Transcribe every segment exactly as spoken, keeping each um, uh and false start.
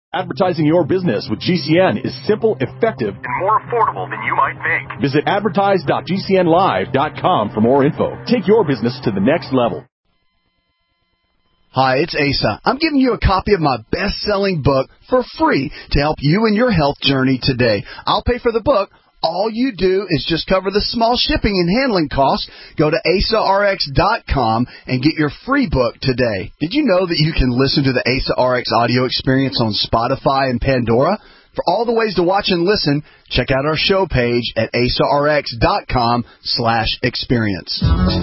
Advertising your business with G C N is simple, effective, and more affordable than you might think. Visit advertise dot g c n live dot com for more info. Take your business to the next level. Hi, it's Asa. I'm giving you a copy of my best-selling book for free to help you in your health journey today. I'll pay for the book. All you do is just cover the small shipping and handling costs. Go to asa r x dot com and get your free book today. Did you know that you can listen to the Asa R X audio experience on Spotify and Pandora? For all the ways to watch and listen, check out our show page at asa r x dot com slash experience.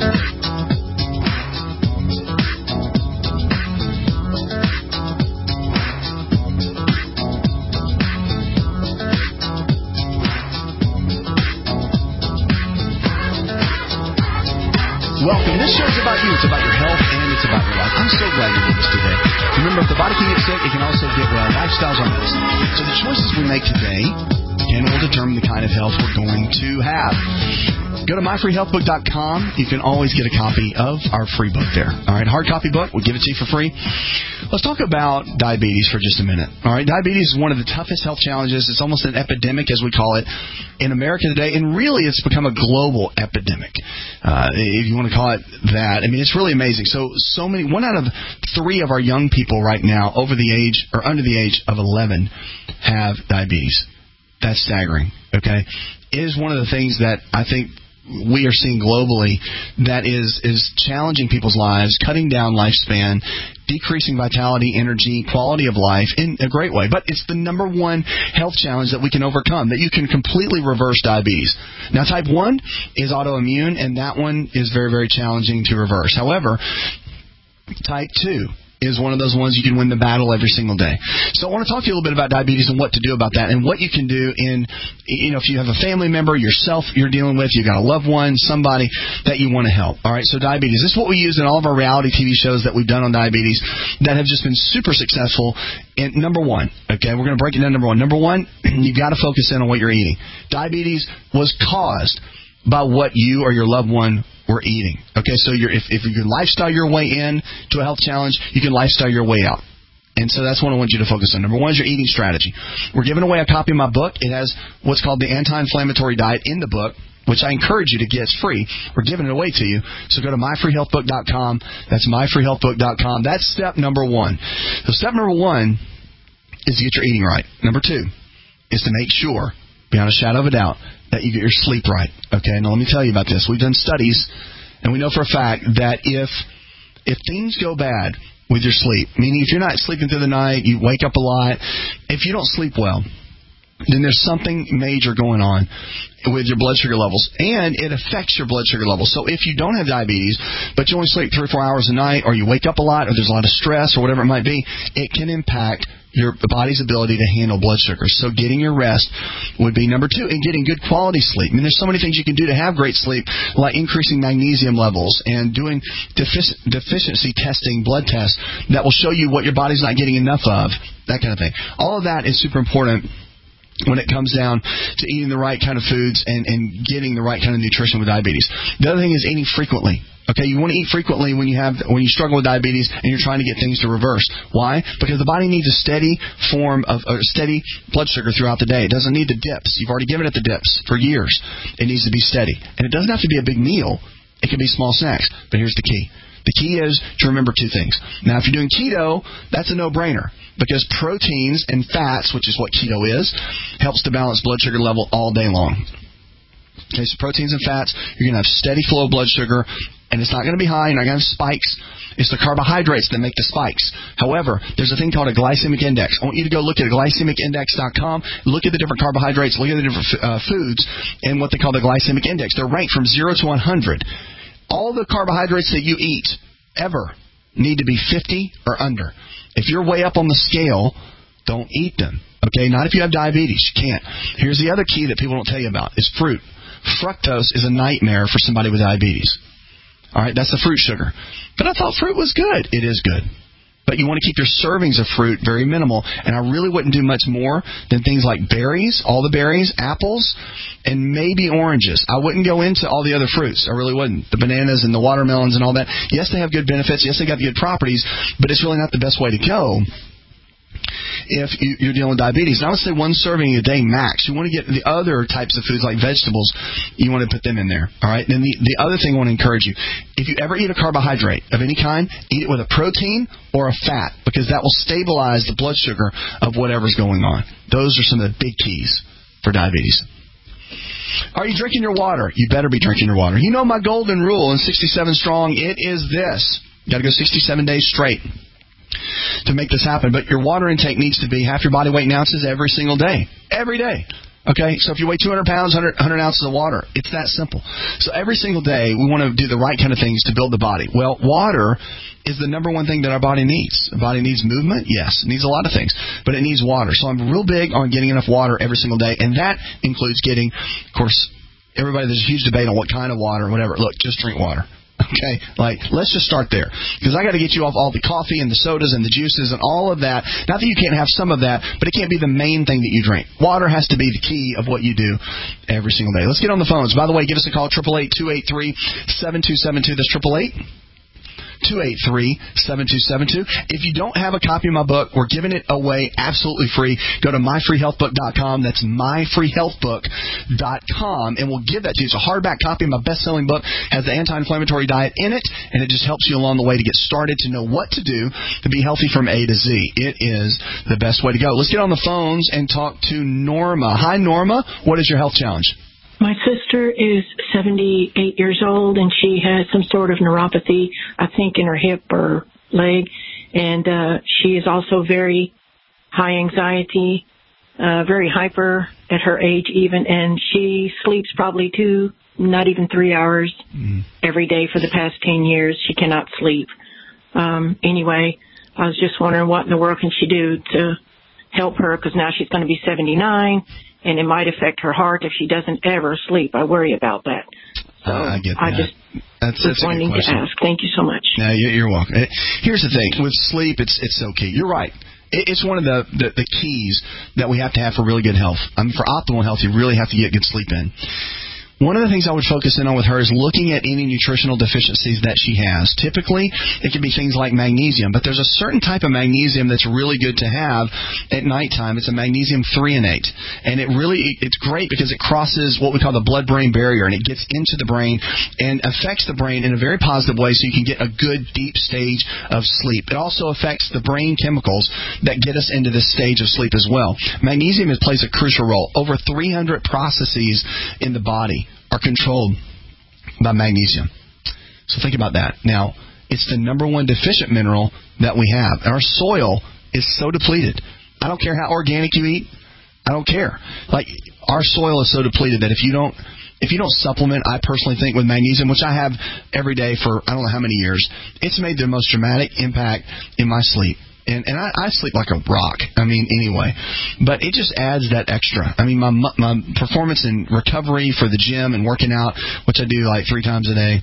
Welcome. This show is about you. It's about your health and it's about your life. I'm so glad you're with us today. Remember, if the body can get sick, it can also get well. Lifestyles are medicine. So the choices we make today can will determine the kind of health we're going to have. Go to my free health book dot com. You can always get a copy of our free book there. All right, hard copy book. We'll give it to you for free. Let's talk about diabetes for just a minute. All right, diabetes is one of the toughest health challenges. It's almost an epidemic, as we call it, in America today, and really it's become a global epidemic, uh, if you want to call it that. I mean, it's really amazing. So, so many, one out of three of our young people right now over the age or under the age of eleven have diabetes. That's staggering, okay? It is one of the things that I think we are seeing globally that is is challenging people's lives, cutting down lifespan, decreasing vitality, energy, quality of life in a great way. But it's the number one health challenge that we can overcome, that you can completely reverse diabetes. Now, type one is autoimmune, and that one is very, very challenging to reverse. However, type two is one of those ones you can win the battle every single day. So I want to talk to you a little bit about diabetes and what to do about that and what you can do in, you know, if you have a family member, yourself you're dealing with, you've got a loved one, somebody that you want to help. All right, so diabetes. This is what we use in all of our reality T V shows that we've done on diabetes that have just been super successful. And number one, okay, we're going to break it down. Number one. Number one, you've got to focus in on what you're eating. Diabetes was caused by what you or your loved one were eating. Okay, so you're, if, if you can lifestyle your way in to a health challenge, you can lifestyle your way out. And so that's what I want you to focus on. Number one is your eating strategy. We're giving away a copy of my book. It has what's called the anti-inflammatory diet in the book, which I encourage you to get. It's free. We're giving it away to you. So go to my free health book dot com. That's my free health book dot com. That's step number one. So step number one is to get your eating right. Number two is to make sure, beyond a shadow of a doubt, that you get your sleep right. Okay, now let me tell you about this. We've done studies, and we know for a fact that if if things go bad with your sleep, meaning if you're not sleeping through the night, you wake up a lot, if you don't sleep well, then there's something major going on with your blood sugar levels, and it affects your blood sugar levels. So if you don't have diabetes, but you only sleep three or four hours a night, or you wake up a lot, or there's a lot of stress, or whatever it might be, it can impact your body's ability to handle blood sugars. So getting your rest would be number two, and getting good quality sleep. I mean, there's so many things you can do to have great sleep, like increasing magnesium levels and doing defic- deficiency testing, blood tests that will show you what your body's not getting enough of, that kind of thing. All of that is super important when it comes down to eating the right kind of foods and, and getting the right kind of nutrition with diabetes. The other thing is eating frequently. Okay, you want to eat frequently when you have when you struggle with diabetes and you're trying to get things to reverse. Why? Because the body needs a steady form of a steady blood sugar throughout the day. It doesn't need the dips. You've already given it the dips for years. It needs to be steady. And it doesn't have to be a big meal. It can be small snacks. But here's the key. The key is to remember two things. Now, if you're doing keto, that's a no-brainer, because proteins and fats, which is what keto is, helps to balance blood sugar level all day long. Okay, so proteins and fats, you're going to have steady flow of blood sugar, and it's not going to be high. You're not going to have spikes. It's the carbohydrates that make the spikes. However, there's a thing called a glycemic index. I want you to go look at glycemic index dot com, look at the different carbohydrates, look at the different uh, foods, and what they call the glycemic index. They're ranked from zero to one hundred. All the carbohydrates that you eat ever need to be fifty or under. If you're way up on the scale, don't eat them. Okay, not if you have diabetes. You can't. Here's the other key that people don't tell you about is fruit. Fructose is a nightmare for somebody with diabetes. All right, that's the fruit sugar. But I thought fruit was good. It is good. But you want to keep your servings of fruit very minimal. And I really wouldn't do much more than things like berries, all the berries, apples, and maybe oranges. I wouldn't go into all the other fruits. I really wouldn't. The bananas and the watermelons and all that. Yes, they have good benefits. Yes, they got good properties. But it's really not the best way to go if you, you're dealing with diabetes. And I would say one serving a day max. You want to get the other types of foods like vegetables, you want to put them in there. All right. Then the, the other thing I want to encourage you, if you ever eat a carbohydrate of any kind, eat it with a protein or a fat, because that will stabilize the blood sugar of whatever's going on. Those are some of the big keys for diabetes. Are you drinking your water? You better be drinking your water. You know my golden rule in sixty-seven Strong, it is this. You got to go sixty-seven days straight to make this happen. But your water intake needs to be half your body weight in ounces every single day. Every day. Okay, so if you weigh two hundred pounds, one hundred, one hundred ounces of water, it's that simple. So every single day, we want to do the right kind of things to build the body. Well, water is the number one thing that our body needs. The body needs movement, yes. It needs a lot of things, but it needs water. So I'm real big on getting enough water every single day, and that includes getting, of course, everybody, there's a huge debate on what kind of water, whatever. Look, just drink water. Okay, like, let's just start there. Because I got to get you off all the coffee and the sodas and the juices and all of that. Not that you can't have some of that, but it can't be the main thing that you drink. Water has to be the key of what you do every single day. Let's get on the phones. By the way, give us a call, eight eight eight, two eight three, seven two seven two. That's eight eight eight, two eight three, seven two seven two. If you don't have a copy of my book, we're giving it away absolutely free. Go to my free health book dot com. That's my free health book dot com, and we'll give that to you. It's a hardback copy of my best-selling book. Has the anti-inflammatory diet in it, and it just helps you along the way to get started, to know what to do to be healthy from A to Z. It is the best way to go. Let's get on the phones and talk to Norma. Hi, Norma. What is your health challenge? My sister is seventy-eight years old, and she has some sort of neuropathy, I think, in her hip or leg. And uh, she is also very high anxiety, uh, very hyper at her age even, and she sleeps probably two, not even three hours mm. every day for the past ten years. She cannot sleep. Um, anyway, I was just wondering what in the world can she do to help her, because now she's going to be seventy-nine. And it might affect her heart if she doesn't ever sleep. I worry about that. So uh, I get that. I just that's, was that's wanting to ask. Thank you so much. No, you're welcome. Here's the thing. With sleep, it's it's so key. You're right. It's one of the, the, the keys that we have to have for really good health. I mean, for optimal health, you really have to get good sleep in. One of the things I would focus in on with her is looking at any nutritional deficiencies that she has. Typically, it can be things like magnesium, but there's a certain type of magnesium that's really good to have at nighttime. It's a magnesium threonate, and it really it's great because it crosses what we call the blood-brain barrier, and it gets into the brain and affects the brain in a very positive way, so you can get a good deep stage of sleep. It also affects the brain chemicals that get us into this stage of sleep as well. Magnesium plays a crucial role. Over three hundred processes in the body are controlled by magnesium. So think about that. Now, it's the number one deficient mineral that we have. And our soil is so depleted. I don't care how organic you eat. I don't care. Like, our soil is so depleted that if you don't if you don't supplement, I personally think, with magnesium, which I have every day for I don't know how many years, it's made the most dramatic impact in my sleep. And, and I, I sleep like a rock. I mean, anyway. But it just adds that extra. I mean, my my performance in recovery for the gym and working out, which I do like three times a day,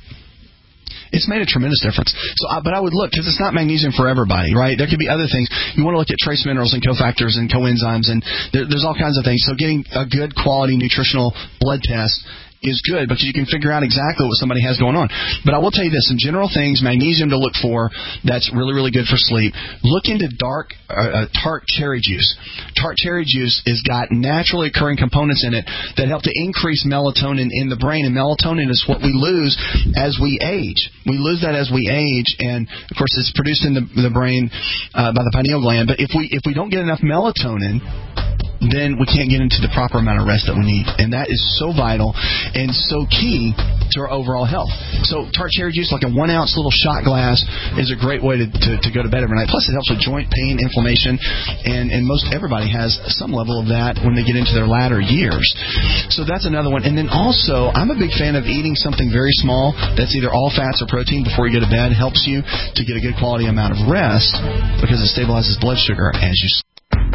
it's made a tremendous difference. So, I, But I would look, because it's not magnesium for everybody, right? There could be other things. You want to look at trace minerals and cofactors and coenzymes, and there, there's all kinds of things. So getting a good quality nutritional blood test is good because you can figure out exactly what somebody has going on. But I will tell you this, some general things, magnesium to look for, that's really, really good for sleep. Look into dark, uh, uh, tart cherry juice. Tart cherry juice has got naturally occurring components in it that help to increase melatonin in the brain, and melatonin is what we lose as we age. We lose that as we age, and, of course, it's produced in the, the brain uh, by the pineal gland. But if we if we don't get enough melatonin, then we can't get into the proper amount of rest that we need. And that is so vital and so key to our overall health. So tart cherry juice, like a one-ounce little shot glass, is a great way to, to, to go to bed every night. Plus, it helps with joint pain, inflammation, and, and most everybody has some level of that when they get into their latter years. So that's another one. And then also, I'm a big fan of eating something very small that's either all fats or protein before you go to bed. It helps you to get a good quality amount of rest because it stabilizes blood sugar as you sleep.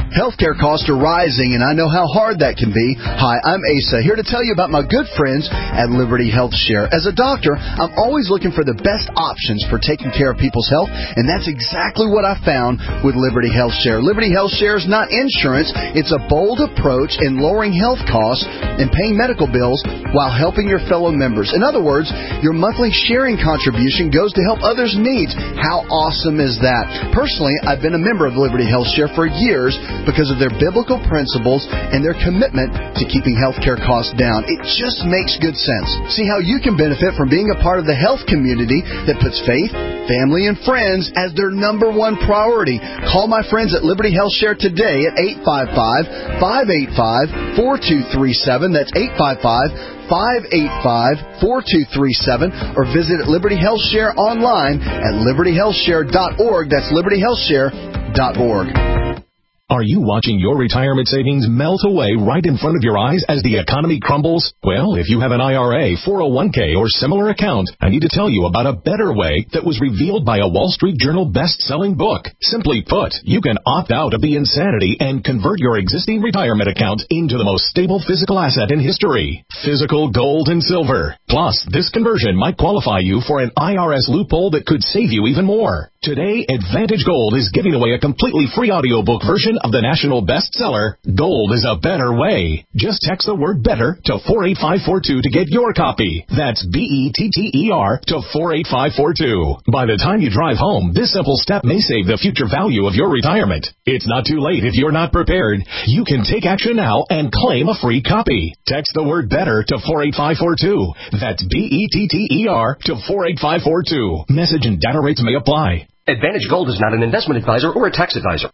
Healthcare costs are rising, and I know how hard that can be. Hi, I'm Asa, here to tell you about my good friends at Liberty Health Share. As a doctor, I'm always looking for the best options for taking care of people's health, and that's exactly what I found with Liberty Health Share. Liberty Health Share is not insurance. It's a bold approach in lowering health costs and paying medical bills while helping your fellow members. In other words, your monthly sharing contribution goes to help others' needs. How awesome is that? Personally, I've been a member of Liberty Health Share for years because of their biblical principles and their commitment to keeping healthcare costs down. It just makes good sense. See how you can benefit from being a part of the health community that puts faith, family, and friends as their number one priority. Call my friends at Liberty Health Share today at eight five five, five eight five, four two three seven. That's eight five five, five eight five, four two three seven, or visit Liberty Health Share online at liberty health share dot org. That's liberty health share dot org. Are you watching your retirement savings melt away right in front of your eyes as the economy crumbles? Well, if you have an I R A, four oh one k, or similar account, I need to tell you about a better way that was revealed by a Wall Street Journal best-selling book. Simply put, you can opt out of the insanity and convert your existing retirement account into the most stable physical asset in history, physical gold and silver. Plus, this conversion might qualify you for an I R S loophole that could save you even more. Today, Advantage Gold is giving away a completely free audiobook version of the national bestseller, Gold is a Better Way. Just text the word BETTER to four eight five four two to get your copy. That's B E T T E R to four eight five four two. By the time you drive home, this simple step may save the future value of your retirement. It's not too late if you're not prepared. You can take action now and claim a free copy. Text the word BETTER to four eight five four two. That's B E T T E R to four eight five four two. Message and data rates may apply. Advantage Gold is not an investment advisor or a tax advisor.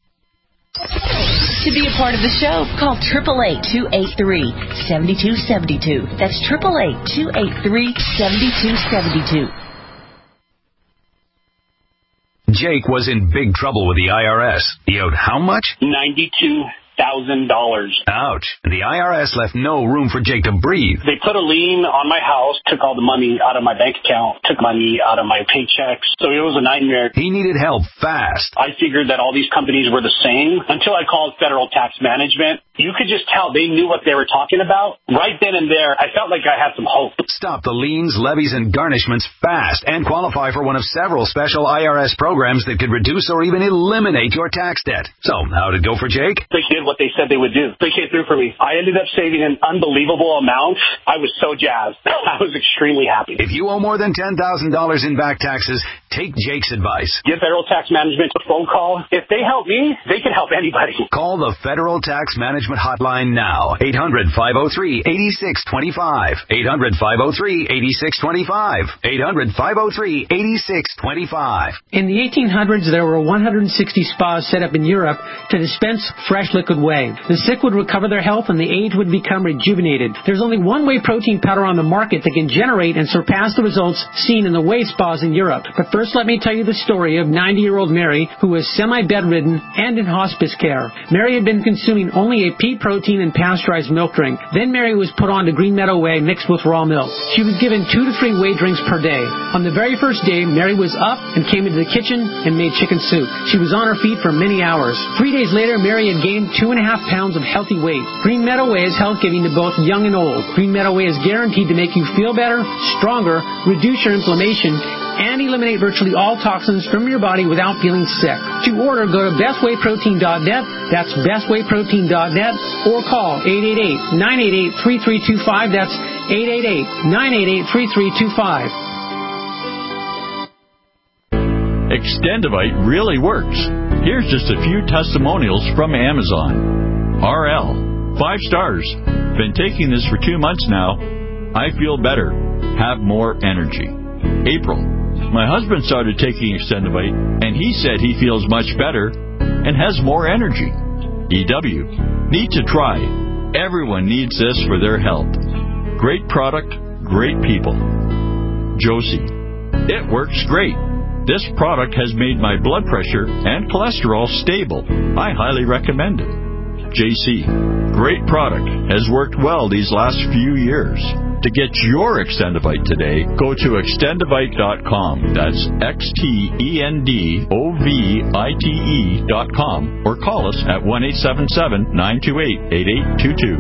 To be a part of the show, call eight eight eight, two eight three, seven two seven two. That's eight eight eight, two eight three, seven two seven two. Jake was in big trouble with the I R S. He owed how much? ninety-two thousand dollars. Ouch. The I R S left no room for Jake to breathe. They put a lien on my house, took all the money out of my bank account, took money out of my paychecks. So it was a nightmare. He needed help fast. I figured that all these companies were the same until I called Federal Tax Management. You could just tell they knew what they were talking about. Right then and there, I felt like I had some hope. Stop the liens, levies, and garnishments fast and qualify for one of several special I R S programs that could reduce or even eliminate your tax debt. So, how did it go for Jake? They did what they said they would do. They came through for me. I ended up saving an unbelievable amount. I was so jazzed. I was extremely happy. If you owe more than ten thousand dollars in back taxes, take Jake's advice. Give Federal Tax Management a phone call. If they help me, they can help anybody. Call the Federal Tax Management Hotline now. eight hundred, five oh three, eight six two five. eight hundred, five oh three, eight six two five. eight hundred, five oh three, eight six two five. In the eighteen hundreds, there were one hundred sixty spas set up in Europe to dispense fresh liquid whey. The sick would recover their health and the aged would become rejuvenated. There's only one whey protein powder on the market that can generate and surpass the results seen in the whey spas in Europe. But first, let me tell you the story of ninety-year-old Mary, who was semi-bedridden and in hospice care. Mary had been consuming only a pea protein and pasteurized milk drink. Then Mary was put on to Green Meadow Whey mixed with raw milk. She was given two to three whey drinks per day. On the very first day, Mary was up and came into the kitchen and made chicken soup. She was on her feet for many hours. Three days later, Mary had gained two and a half pounds of healthy weight. Green Meadow Whey is health-giving to both young and old. Green Meadow Whey is guaranteed to make you feel better, stronger, reduce your inflammation, and eliminate virtually all toxins from your body without feeling sick. To order, go to best whey protein dot net. That's best whey protein dot net, or call eight eight eight, nine eight eight, three three two five. That's eight eight eight, nine eight eight, three three two five. Extendivite really works. Here's just a few testimonials from Amazon. R L, five stars. Been taking this for two months now. I feel better. Have more energy. April, my husband started taking Extendivite, and he said he feels much better and has more energy. E W, need to try. Everyone needs this for their health. Great product, great people. Josie, it works great. This product has made my blood pressure and cholesterol stable. I highly recommend it. J C, great product. Has worked well these last few years. To get your Extendivite today, go to extendivite dot com. That's X T E N D O V I T E dot com or call us at one eight seven seven, nine two eight, eight eight two two.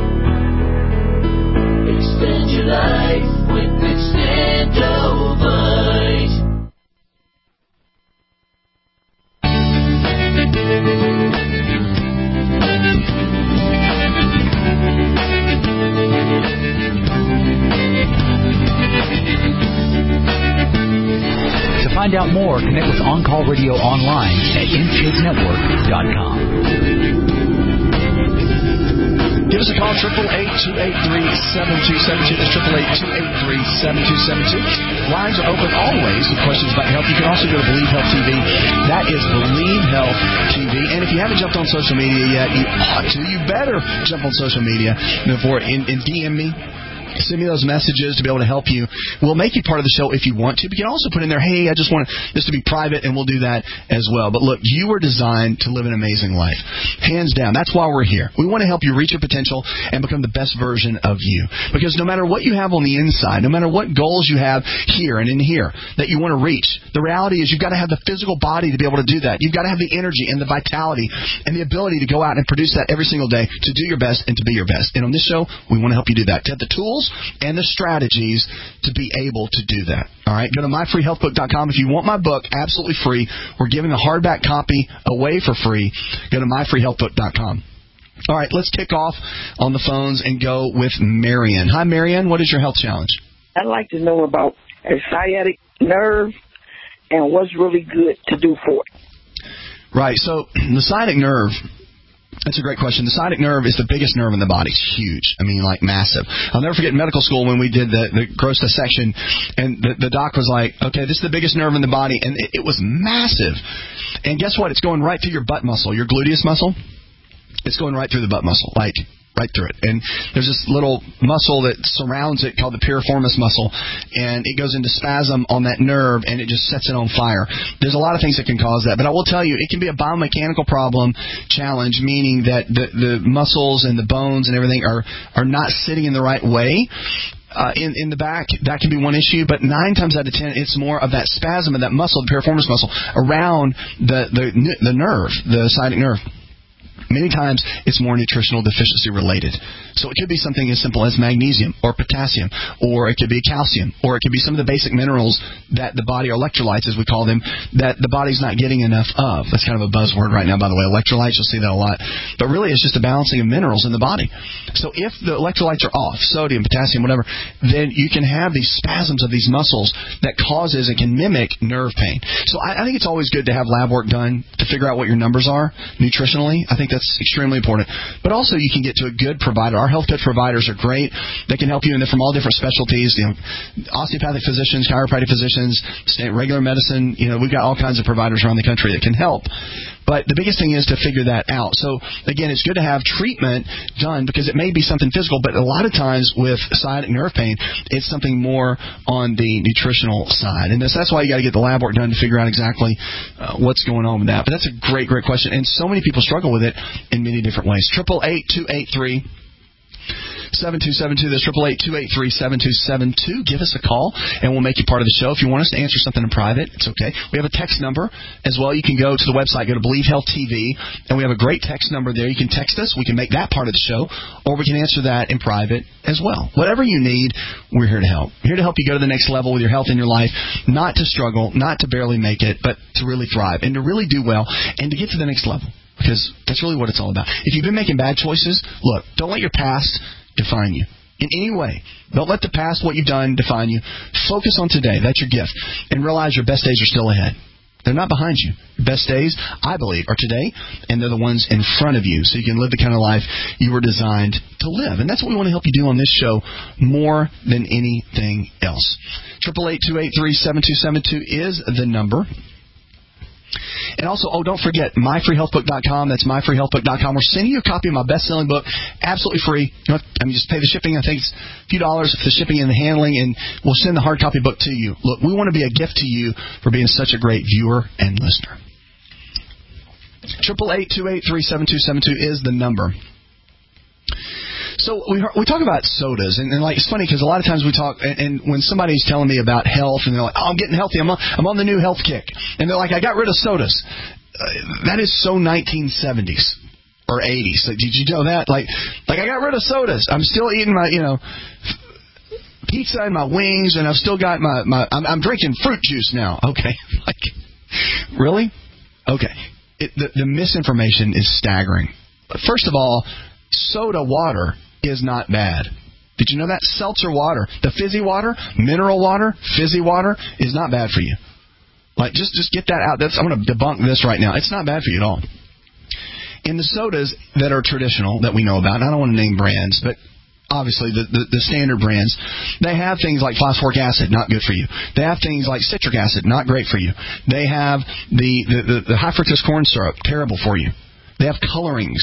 Extend your life with Extendivite. To find out more, connect with On Call Radio online at n c h a s network dot com. Give us a call, eight eight eight, two eight three, seven two seven two. That's eight eight eight, two eight three, seven two seven two. Lines are open always with questions about health. You can also go to Believe Health T V. That is Believe Health T V. And if you haven't jumped on social media yet, you ought to. You better jump on social media before and, and D M me. Send me those messages to be able to help you. We'll make you part of the show if you want to, but you can also put in there, hey, I just want this to be private, and we'll do that as well. But look, you were designed to live an amazing life. Hands down. That's why we're here. We want to help you reach your potential and become the best version of you. Because no matter what you have on the inside, no matter what goals you have here and in here that you want to reach, the reality is you've got to have the physical body to be able to do that. You've got to have the energy and the vitality and the ability to go out and produce that every single day to do your best and to be your best. And on this show, we want to help you do that, to have the tools and the strategies to be able to do that. All right, go to my free health book dot com. If you want my book, absolutely free. We're giving a hardback copy away for free. Go to my free health book dot com. All right, let's kick off on the phones and go with Marion. Hi, Marion. What is your health challenge? I'd like to know about a sciatic nerve and what's really good to do for it. Right, so the sciatic nerve, that's a great question. The sciatic nerve is the biggest nerve in the body. It's huge. I mean, like massive. I'll never forget in medical school when we did the, the gross dissection, and the, the doc was like, okay, this is the biggest nerve in the body, and it, it was massive. And guess what? It's going right through your butt muscle, your gluteus muscle. It's going right through the butt muscle, like right through it. And there's this little muscle that surrounds it called the piriformis muscle, and it goes into spasm on that nerve, and it just sets it on fire. There's a lot of things that can cause that, but I will tell you, it can be a biomechanical problem challenge, meaning that the, the muscles and the bones and everything are, are not sitting in the right way. Uh, in, in the back, that can be one issue, but nine times out of ten, it's more of that spasm of that muscle, the piriformis muscle, around the, the, the nerve, the sciatic nerve. Many times, it's more nutritional deficiency related. So it could be something as simple as magnesium or potassium, or it could be calcium, or it could be some of the basic minerals that the body, or electrolytes as we call them, that the body's not getting enough of. That's kind of a buzzword right now, by the way. Electrolytes, you'll see that a lot. But really, it's just a balancing of minerals in the body. So if the electrolytes are off, sodium, potassium, whatever, then you can have these spasms of these muscles that causes and can mimic nerve pain. So I, I think it's always good to have lab work done to figure out what your numbers are nutritionally. I think that's extremely important. But also, you can get to a good provider. Our health coach providers are great. They can help you, and they're from all different specialties. You know, osteopathic physicians, chiropractic physicians, regular medicine. You know, we've got all kinds of providers around the country that can help. But the biggest thing is to figure that out. So, again, it's good to have treatment done because it may be something physical, but a lot of times with sciatic nerve pain, it's something more on the nutritional side. And that's, that's why you got to get the lab work done to figure out exactly uh, what's going on with that. But that's a great, great question. And so many people struggle with it in many different ways. eight eight eight, two eight three, seven two seven two. That's eight eight eight, two eight three, seven two seven two. Give us a call, and we'll make you part of the show. If you want us to answer something in private, it's okay. We have a text number as well. You can go to the website, go to Believe Health T V, and we have a great text number there. You can text us. We can make that part of the show, or we can answer that in private as well. Whatever you need, we're here to help. We're here to help you go to the next level with your health in your life, not to struggle, not to barely make it, but to really thrive and to really do well and to get to the next level, because that's really what it's all about. If you've been making bad choices, look, don't let your past define you in any way. Don't let the past, what you've done, define you. Focus on today. That's your gift. And realize your best days are still ahead. They're not behind you. Your best days, I believe, are today, and they're the ones in front of you, so you can live the kind of life you were designed to live. And that's what we want to help you do on this show more than anything else. eight eight eight, two eight three, seven two seven two is the number. And also, oh, don't forget, my free health book dot com. That's my free health book dot com. We're sending you a copy of my best-selling book, absolutely free. You know, I mean, just pay the shipping. I think it's a few dollars for the shipping and the handling, and we'll send the hard copy book to you. Look, we want to be a gift to you for being such a great viewer and listener. eight eight eight, two eight three, seven two seven two is the number. So we we talk about sodas, and, and like it's funny because a lot of times we talk, and, and when somebody's telling me about health, and they're like, "Oh, I'm getting healthy. I'm on, I'm on the new health kick," and they're like, "I got rid of sodas." Uh, that is so nineteen seventies or eighties. Like, did you know that? Like, like I got rid of sodas. I'm still eating my, you know, pizza and my wings, and I've still got my my. I'm, I'm drinking fruit juice now. Okay, like, really? Okay. It, the, the misinformation is staggering. First of all, soda water is not bad. Did you know that? Seltzer water, the fizzy water, mineral water, fizzy water is not bad for you. Like, just, just get that out. That's, I'm going to debunk this right now. It's not bad for you at all. In the sodas that are traditional that we know about, and I don't want to name brands, but obviously the, the, the standard brands, they have things like phosphoric acid, not good for you. They have things like citric acid, not great for you. They have the, the, the, the high fructose corn syrup, terrible for you. They have colorings,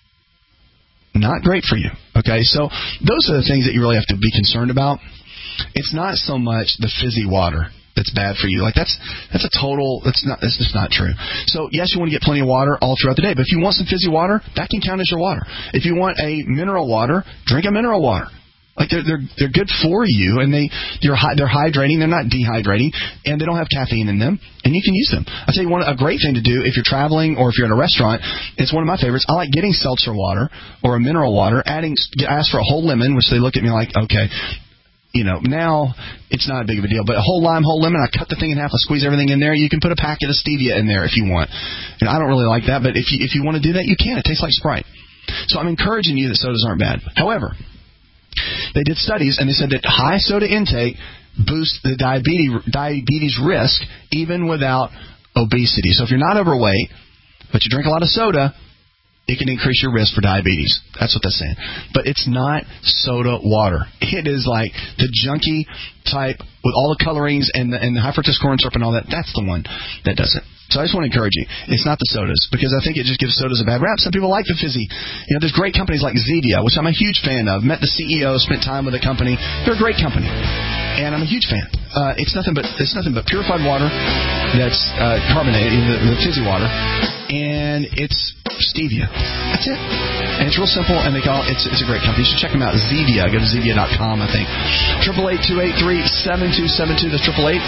not great for you. Okay, so those are the things that you really have to be concerned about. It's not so much the fizzy water that's bad for you. Like, that's that's a total, that's not, that's just not true. So, yes, you want to get plenty of water all throughout the day, but if you want some fizzy water, that can count as your water. If you want a mineral water, drink a mineral water. Like, they're they're they're good for you, and they they're they're hydrating. They're not dehydrating, and they don't have caffeine in them, and you can use them. I tell you, one a great thing to do if you're traveling or if you're in a restaurant. It's one of my favorites. I like getting seltzer water or a mineral water. Adding, ask for a whole lemon, which they look at me like, okay. You know, now it's not a big of a deal. But a whole lime, whole lemon, I cut the thing in half, I squeeze everything in there. You can put a packet of stevia in there if you want. You know, I don't really like that, but if you if you want to do that, you can. It tastes like Sprite. So I'm encouraging you that sodas aren't bad. However, they did studies, and they said that high soda intake boosts the diabetes diabetes risk even without obesity. So if you're not overweight, but you drink a lot of soda, it can increase your risk for diabetes. That's what they're saying. But it's not soda water. It is like the junky type with all the colorings and the, and the high fructose corn syrup and all that. That's the one that does it. So I just want to encourage you. It's not the sodas, because I think it just gives sodas a bad rap. Some people like the fizzy. You know, there's great companies like Zevia, which I'm a huge fan of. Met the C E O, spent time with the company. They're a great company, and I'm a huge fan. Uh, it's nothing but it's nothing but purified water that's uh, carbonated, the, the fizzy water, and it's stevia. That's it. And it's real simple, and they call it's it's a great company. You should check them out. Zevia. Go to Zevia dot com, I think. Triple eight two eight three seven two seven two. That's triple eight.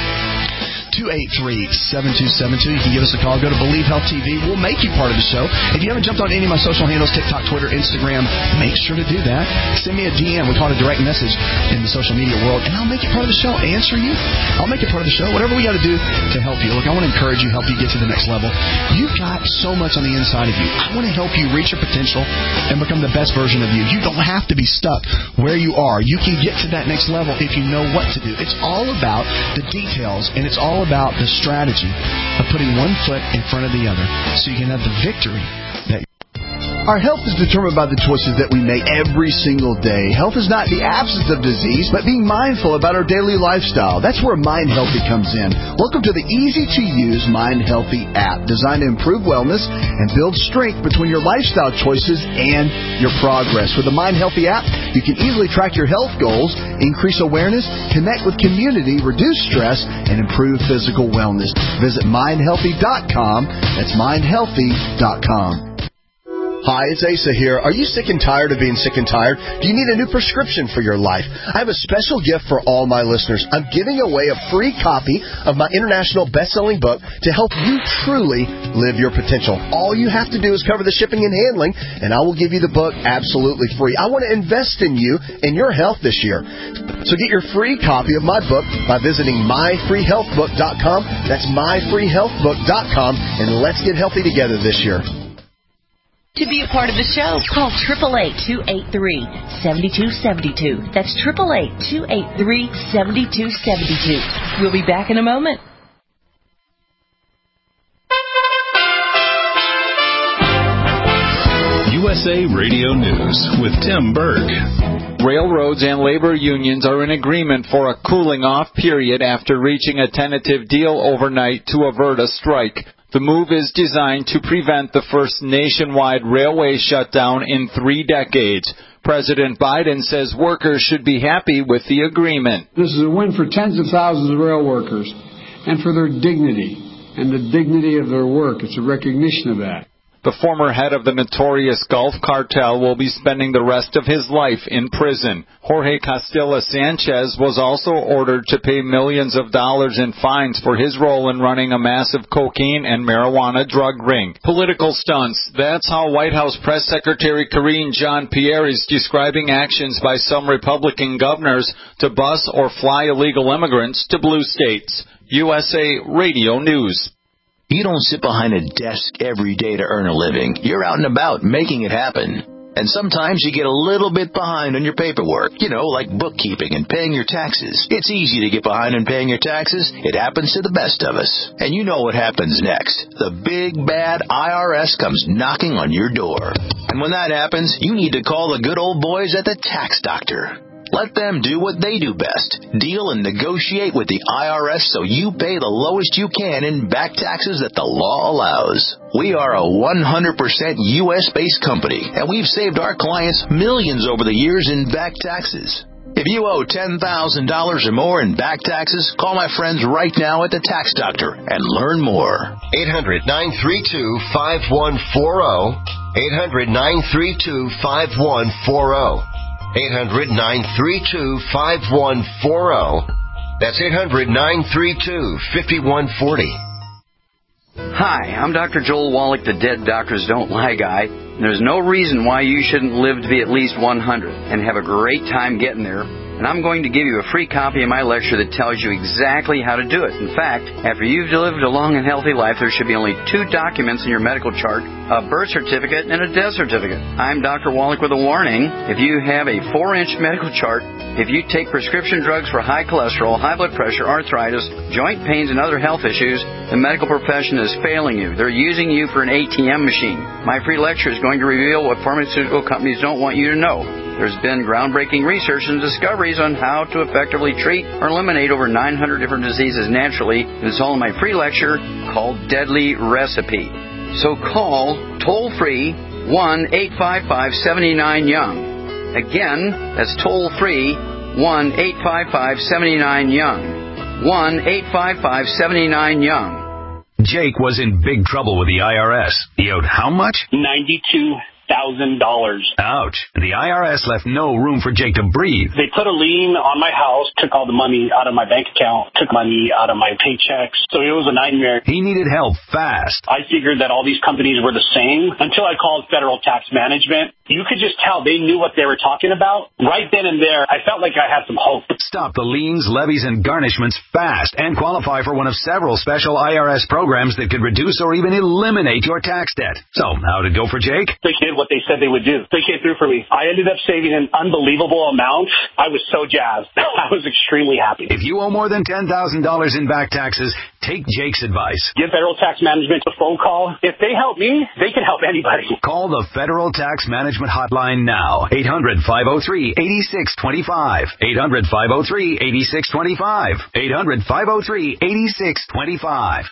two eight three, seven two seven two. You can give us a call. Go to Believe Health T V. We'll make you part of the show. If you haven't jumped on any of my social handles, TikTok, Twitter, Instagram, make sure to do that. Send me a D M. We call it a direct message in the social media world, and I'll make you part of the show. Answer you. I'll make it part of the show. Whatever we got to do to help you. Look, I want to encourage you, help you get to the next level. You've got so much on the inside of you. I want to help you reach your potential and become the best version of you. You don't have to be stuck where you are. You can get to that next level if you know what to do. It's all about the details, and it's all about the strategy of putting one foot in front of the other so you can have the victory that Our health is determined by the choices that we make every single day. Health is not the absence of disease, but being mindful about our daily lifestyle. That's where Mind Healthy comes in. Welcome to the easy-to-use Mind Healthy app, designed to improve wellness and build strength between your lifestyle choices and your progress. With the Mind Healthy app, you can easily track your health goals, increase awareness, connect with community, reduce stress, and improve physical wellness. Visit mind healthy dot com. That's mind healthy dot com. Hi, it's Asa here. Are you sick and tired of being sick and tired? Do you need a new prescription for your life? I have a special gift for all my listeners. I'm giving away a free copy of my international best-selling book to help you truly live your potential. All you have to do is cover the shipping and handling, and I will give you the book absolutely free. I want to invest in you and your health this year. So get your free copy of my book by visiting my free health book dot com. That's my free health book dot com, and let's get healthy together this year. To be a part of the show, call eight eight eight, two eight three, seven two seven two. That's eight eight eight, two eight three, seven two seven two. We'll be back in a moment. U S A Radio News with Tim Berg. Railroads and labor unions are in agreement for a cooling-off period after reaching a tentative deal overnight to avert a strike. The move is designed to prevent the first nationwide railway shutdown in three decades. President Biden says workers should be happy with the agreement. This is a win for tens of thousands of rail workers and for their dignity and the dignity of their work. It's a recognition of that. The former head of the notorious Gulf Cartel will be spending the rest of his life in prison. Jorge Castilla Sanchez was also ordered to pay millions of dollars in fines for his role in running a massive cocaine and marijuana drug ring. Political stunts. That's how White House Press Secretary Karine Jean-Pierre is describing actions by some Republican governors to bus or fly illegal immigrants to blue states. U S A Radio News. You don't sit behind a desk every day to earn a living. You're out and about making it happen. And sometimes you get a little bit behind on your paperwork, you know, like bookkeeping and paying your taxes. It's easy to get behind on paying your taxes. It happens to the best of us. And you know what happens next. The big, bad I R S comes knocking on your door. And when that happens, you need to call the good old boys at the Tax Doctor. Let them do what they do best. Deal and negotiate with the I R S so you pay the lowest you can in back taxes that the law allows. We are a one hundred percent U S-based company, and we've saved our clients millions over the years in back taxes. If you owe ten thousand dollars or more in back taxes, call my friends right now at the Tax Doctor and learn more. eight hundred, nine three two, five one four zero. eight hundred, nine three two, five one four zero. eight hundred, nine three two, five one four zero. That's eight hundred, nine three two, five one four zero. Hi, I'm Doctor Joel Wallach, the Dead Doctors Don't Lie guy. There's no reason why you shouldn't live to be at least one hundred and have a great time getting there. And I'm going to give you a free copy of my lecture that tells you exactly how to do it. In fact, after you've lived a long and healthy life, there should be only two documents in your medical chart, a birth certificate and a death certificate. I'm Doctor Wallach with a warning. If you have a four-inch medical chart, if you take prescription drugs for high cholesterol, high blood pressure, arthritis, joint pains, and other health issues, the medical profession is failing you. They're using you for an A T M machine. My free lecture is going to reveal what pharmaceutical companies don't want you to know. There's been groundbreaking research and discoveries on how to effectively treat or eliminate over nine hundred different diseases naturally. And it's all in my free lecture called Deadly Recipe. So call toll-free one eight five five, seven nine, young. Again, that's toll-free one eight five five, seven nine, young. one eight five five, seven nine, young. Jake was in big trouble with the I R S. He owed how much? ninety-two thousand dollars. Ouch. The I R S left no room for Jake to breathe. They put a lien on my house, took all the money out of my bank account, took money out of my paychecks. So it was a nightmare. He needed help fast. I figured that all these companies were the same until I called Federal Tax Management. You could just tell they knew what they were talking about. Right then and there, I felt like I had some hope. Stop the liens, levies, and garnishments fast and qualify for one of several special I R S programs that could reduce or even eliminate your tax debt. So, how'd it go for Jake? They did what they said they would do. They came through for me. I ended up saving an unbelievable amount. I was so jazzed. I was extremely happy. If you owe more than ten thousand dollars in back taxes, take Jake's advice. Give Federal Tax Management a phone call. If they help me, they can help anybody. Call the Federal Tax Management Hotline now. eight hundred, five oh three, eight six two five. eight hundred, five oh three, eight six two five. eight hundred, five oh three, eight six two five.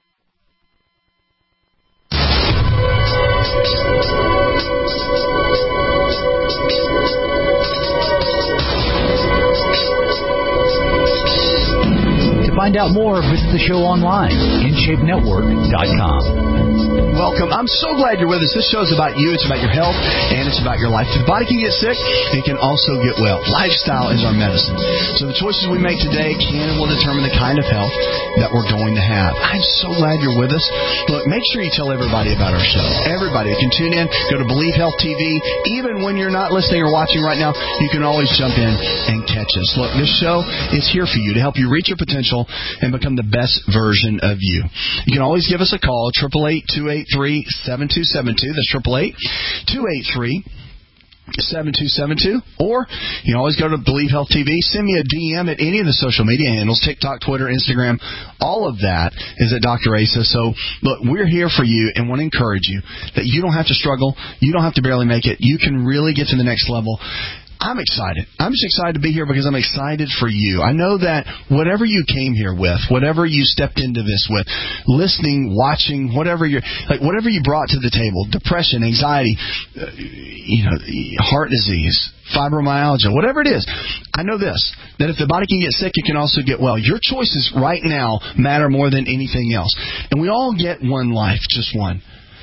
To find out more, visit the show online, in shape network dot com. Welcome. I'm so glad you're with us. This show's about you. It's about your health, and it's about your life. The body can get sick. It can also get well. Lifestyle is our medicine. So the choices we make today can and will determine the kind of health that we're going to have. I'm so glad you're with us. Look, make sure you tell everybody about our show. Everybody can tune in. Go to Believe Health T V. Even when you're not listening or watching right now, you can always jump in and catch us. Look, this show is here for you to help you reach your potential and become the best version of you. You can always give us a call, eight eight eight, two eight three, seven two seven two. That's eight eight eight, two eight three, seven two seven two. Or you can always go to Believe Health T V. Send me a D M at any of the social media handles, TikTok, Twitter, Instagram. All of that is at Doctor Asa. So, look, we're here for you and want to encourage you that you don't have to struggle. You don't have to barely make it. You can really get to the next level. I'm excited. I'm just excited to be here because I'm excited for you. I know that whatever you came here with, whatever you stepped into this with, listening, watching, whatever you're, like whatever you brought to the table, depression, anxiety, uh, you know, heart disease, fibromyalgia, whatever it is, I know this, that if the body can get sick, it can also get well. Your choices right now matter more than anything else. And we all get one life, just one.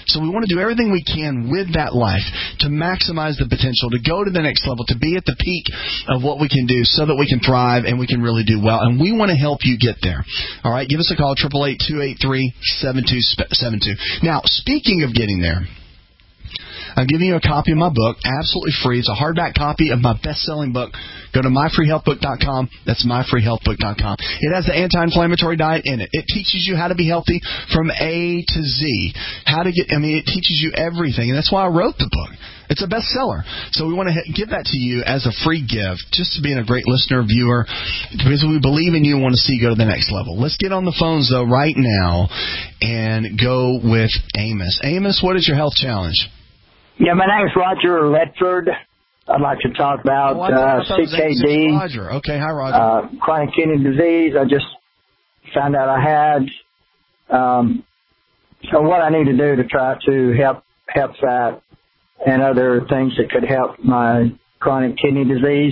So we want to do everything we can with that life to maximize the potential, to go to the next level, to be at the peak of what we can do so that we can thrive and we can really do well. And we want to help you get there. All right, give us a call, eight eight eight, two eight three, seven two seven two. Now, speaking of getting there, I'm giving you a copy of my book, absolutely free. It's a hardback copy of my best-selling book. Go to my free health book dot com. That's my free health book dot com. It has the anti-inflammatory diet in it. It teaches you how to be healthy from A to Z. How to get, I mean, it teaches you everything. And that's why I wrote the book. It's a bestseller. So we want to give that to you as a free gift, just to being a great listener, viewer, because we believe in you and want to see you go to the next level. Let's get on the phones, though, right now and go with Amos. Amos, what is your health challenge? Yeah, my name is Roger Ledford. I'd like to talk about oh, I uh, C K D. Roger. Okay, hi, Roger. Uh, chronic kidney disease. I just found out I had. Um, so what I need to do to try to help help that and other things that could help my chronic kidney disease.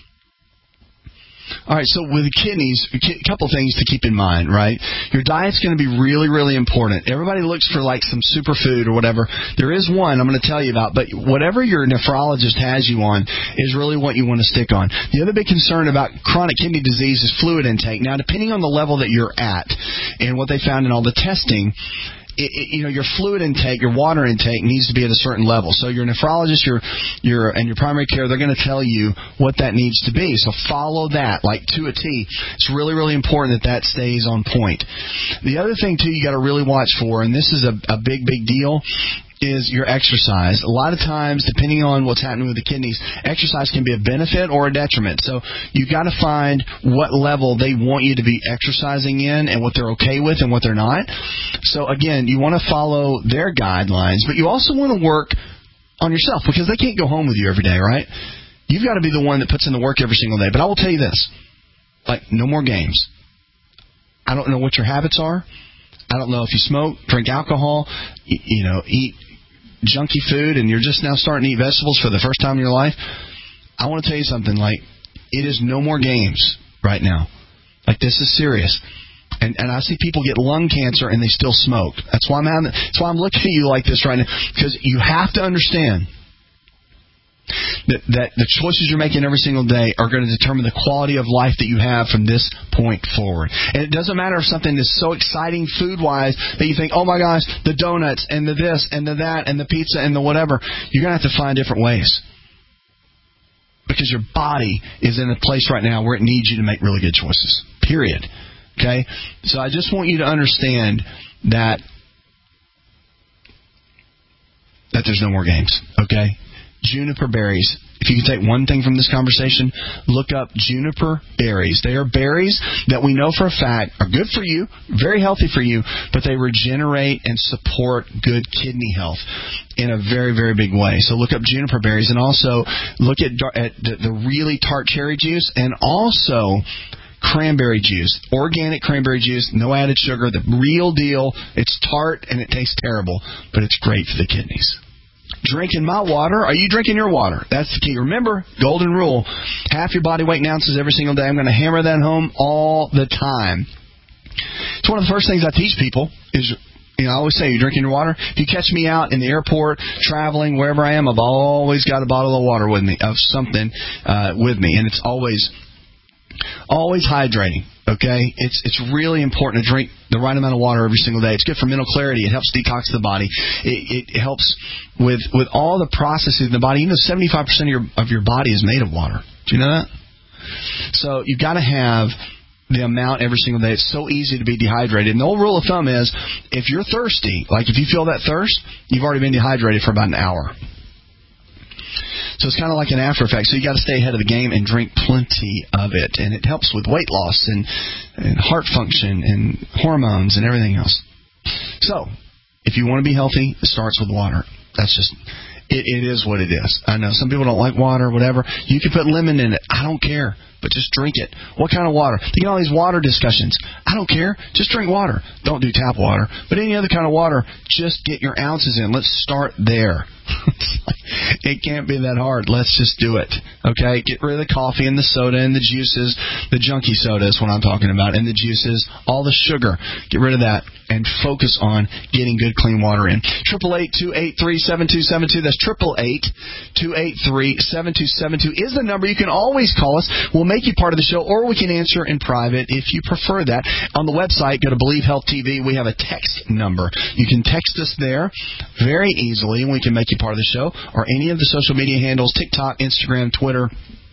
All right, so with the kidneys, a couple things to keep in mind, right? Your diet's going to be really, really important. Everybody looks for like some superfood or whatever. There is one I'm going to tell you about, but whatever your nephrologist has you on is really what you want to stick on. The other big concern about chronic kidney disease is fluid intake. Now, depending on the level that you're at and what they found in all the testing, It, it, you know, your fluid intake, your water intake needs to be at a certain level. So your nephrologist, your your and your primary care, they're going to tell you what that needs to be. So follow that like to a T. It's really, really important that that stays on point. The other thing too, you got to really watch for, and this is a, a big, big deal, is your exercise. A lot of times, depending on what's happening with the kidneys, exercise can be a benefit or a detriment. So you've got to find what level they want you to be exercising in and what they're okay with and what they're not. So again, you want to follow their guidelines, but you also want to work on yourself because they can't go home with you every day, right? You've got to be the one that puts in the work every single day. But I will tell you this, like, no more games. I don't know what your habits are. I don't know if you smoke, drink alcohol, you know, eat junky food, and you're just now starting to eat vegetables for the first time in your life. I want to tell you something, like, it is no more games right now. Like, this is serious. And and I see people get lung cancer and they still smoke. That's why I'm having, that's why I'm looking at you like this right now, because you have to understand That, that the choices you're making every single day are going to determine the quality of life that you have from this point forward. And it doesn't matter if something is so exciting food-wise that you think, oh my gosh, the donuts and the this and the that and the pizza and the whatever. You're going to have to find different ways. Because your body is in a place right now where it needs you to make really good choices. Period. Okay? So I just want you to understand that that there's no more games. Okay? Juniper berries. If you can take one thing from this conversation, look up juniper berries. They are berries that we know for a fact are good for you, very healthy for you, but they regenerate and support good kidney health in a very, very big way. So look up juniper berries, and also look at, at the, the really tart cherry juice, and also cranberry juice, organic cranberry juice, no added sugar, the real deal. It's tart and it tastes terrible, but it's great for the kidneys. Drinking my water. Are you drinking your water? That's the key. Remember, golden rule, half your body weight in ounces every single day. I'm going to hammer that home all the time. It's one of the first things I teach people is, you know, I always say, you're drinking your water. If you catch me out in the airport, traveling, wherever I am, I've always got a bottle of water with me, of something uh, with me. And it's always, always hydrating. Okay, it's it's really important to drink the right amount of water every single day. It's good for mental clarity. It helps detox the body. It, it helps with with all the processes in the body. You know, seventy-five percent of your of your body is made of water. Do you know that? So you've got to have the amount every single day. It's so easy to be dehydrated. And the old rule of thumb is, if you're thirsty, like if you feel that thirst, you've already been dehydrated for about an hour. So it's kind of like an after effect. So you got to stay ahead of the game and drink plenty of it. And it helps with weight loss and, and heart function and hormones and everything else. So if you want to be healthy, it starts with water. That's just, it, it is what it is. I know some people don't like water or whatever. You can put lemon in it. I don't care. But just drink it. What kind of water? They get all these water discussions. I don't care. Just drink water. Don't do tap water. But any other kind of water, just get your ounces in. Let's start there. It can't be that hard. Let's just do it. Okay, get rid of the coffee and the soda and the juices, the junky soda is what I'm talking about, and the juices, all the sugar. Get rid of that and focus on getting good, clean water in. Triple eight two eight three seven two seven two. That's triple eight two eight three seven two seven two is the number. You can always call us. We'll make you part of the show, or we can answer in private if you prefer that. On the website, go to Believe Health T V. We have a text number. You can text us there very easily, and we can make you part of the show, or any of the social media handles, TikTok, Instagram, Twitter.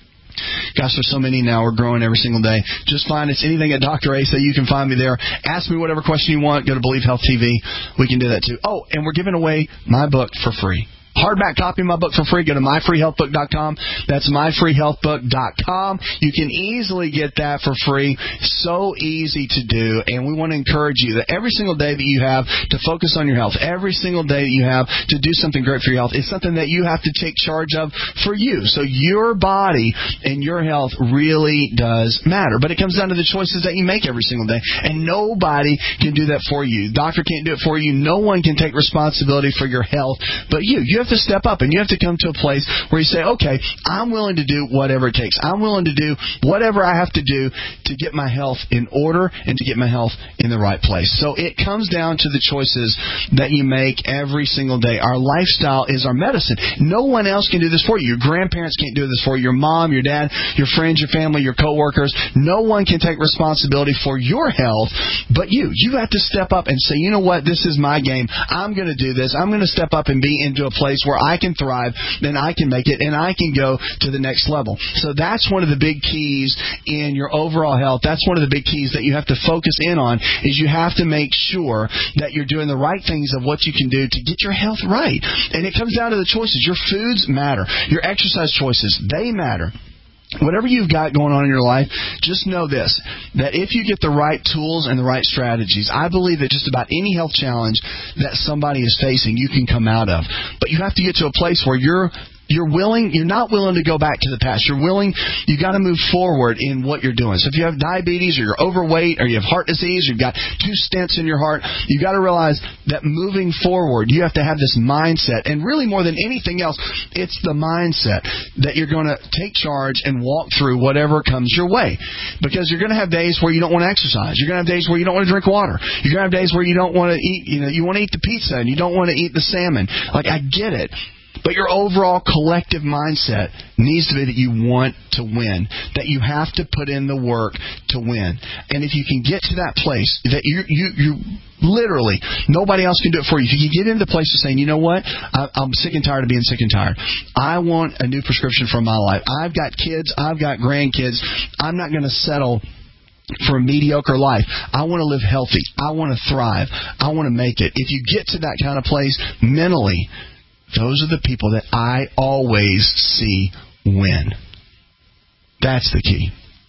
Gosh, there's so many now. We're growing every single day. Just find it's anything at Doctor Asa. You can find me there. Ask me whatever question you want. Go to Believe Health T V. We can do that too. Oh, and we're giving away my book for free. Hardback copy of my book for free. Go to my free health book dot com. That's my free health book dot com. You can easily get that for free. So easy to do. And we want to encourage you that every single day that you have to focus on your health, every single day that you have to do something great for your health, is something that you have to take charge of for you. So your body and your health really does matter. But it comes down to the choices that you make every single day. And nobody can do that for you. Doctor can't do it for you. No one can take responsibility for your health but you. You have to step up, and you have to come to a place where you say, okay, I'm willing to do whatever it takes. I'm willing to do whatever I have to do to get my health in order and to get my health in the right place. So it comes down to the choices that you make every single day. Our lifestyle is our medicine. No one else can do this for you. Your grandparents can't do this for you. Your mom, your dad, your friends, your family, your coworkers. No one can take responsibility for your health but you. You have to step up and say, you know what, this is my game. I'm going to do this. I'm going to step up and be into a place where I can thrive, then I can make it, and I can go to the next level. So that's one of the big keys in your overall health. That's one of the big keys that you have to focus in on, is you have to make sure that you're doing the right things of what you can do to get your health right. And it comes down to the choices. Your foods matter. Your exercise choices, they matter. Whatever you've got going on in your life, just know this, that if you get the right tools and the right strategies, I believe that just about any health challenge that somebody is facing, you can come out of. But you have to get to a place where you're You're willing, you're not willing to go back to the past. You're willing, you got to move forward in what you're doing. So if you have diabetes or you're overweight or you have heart disease, you've got two stents in your heart, you got to realize that moving forward, you have to have this mindset. And really more than anything else, it's the mindset that you're going to take charge and walk through whatever comes your way. Because you're going to have days where you don't want to exercise. You're going to have days where you don't want to drink water. You're going to have days where you don't want to eat, you know, you want to eat the pizza and you don't want to eat the salmon. Like, I get it. But your overall collective mindset needs to be that you want to win, that you have to put in the work to win. And if you can get to that place, that you you you literally, nobody else can do it for you. If you can get into the place of saying, you know what, I, I'm sick and tired of being sick and tired. I want a new prescription for my life. I've got kids. I've got grandkids. I'm not going to settle for a mediocre life. I want to live healthy. I want to thrive. I want to make it. If you get to that kind of place mentally, those are the people that I always see win. That's the key.